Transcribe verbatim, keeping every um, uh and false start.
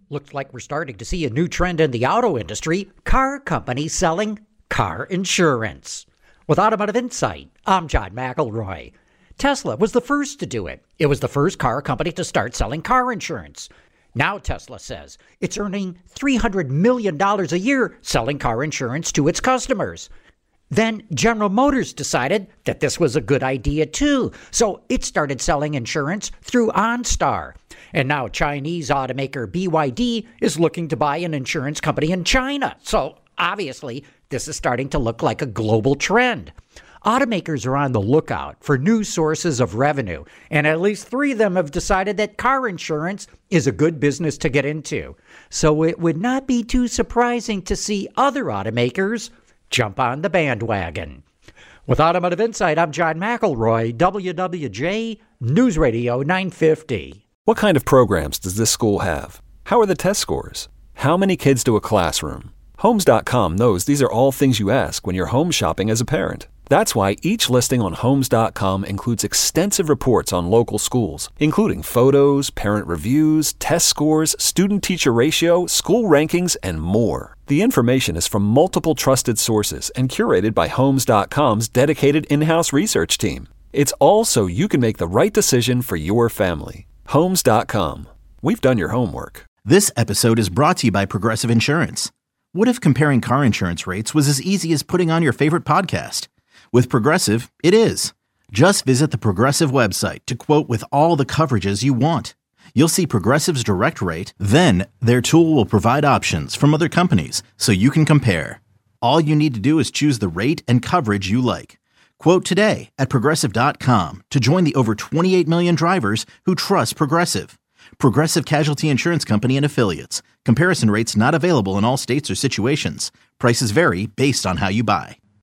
Looks like we're starting to see a new trend in the auto industry, car companies selling car insurance. With Automotive Insight, I'm John McElroy. Tesla was the first to do it. It was the first car company to start selling car insurance. Now Tesla says it's earning three hundred million dollars a year selling car insurance to its customers. Then General Motors decided that this was a good idea too, so it started selling insurance through OnStar. And now Chinese automaker B Y D is looking to buy an insurance company in China. So obviously, this is starting to look like a global trend. Automakers are on the lookout for new sources of revenue, and at least three of them have decided that car insurance is a good business to get into. So it would not be too surprising to see other automakers jump on the bandwagon. With Automotive Insight, I'm John McElroy, W W J News Radio nine fifty. What kind of programs does this school have? How are the test scores? How many kids to a classroom? Homes dot com knows these are all things you ask when you're home shopping as a parent. That's why each listing on Homes dot com includes extensive reports on local schools, including photos, parent reviews, test scores, student-teacher ratio, school rankings, and more. The information is from multiple trusted sources and curated by Homes dot com's dedicated in-house research team. It's all so you can make the right decision for your family. Homes dot com. We've done your homework. This episode is brought to you by Progressive Insurance. What if comparing car insurance rates was as easy as putting on your favorite podcast? With Progressive, it is. Just visit the Progressive website to quote with all the coverages you want. You'll see Progressive's direct rate, then their tool will provide options from other companies so you can compare. All you need to do is choose the rate and coverage you like. Quote today at Progressive dot com to join the over twenty-eight million drivers who trust Progressive. Progressive Casualty Insurance Company and Affiliates. Comparison rates not available in all states or situations. Prices vary based on how you buy.